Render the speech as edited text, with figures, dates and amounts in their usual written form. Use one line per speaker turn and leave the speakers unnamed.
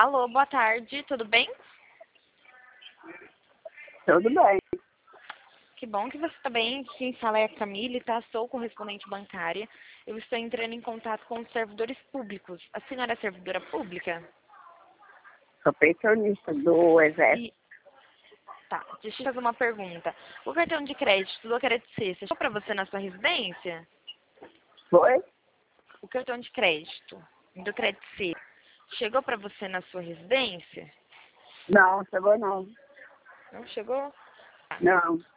Alô, boa tarde, tudo bem?
Tudo bem.
Que bom que você está bem. Quem fala é a Camille, tá? Sou correspondente bancária. Eu estou entrando em contato com os servidores públicos. A senhora é servidora pública?
Sou pensionista do Exército.
E, tá, deixa eu fazer uma pergunta. O cartão de crédito do Crédito C, chegou para você na sua residência?
Foi?
O cartão de crédito do Crédito C chegou para você na sua residência?
Não, chegou não.
Não chegou?
Não.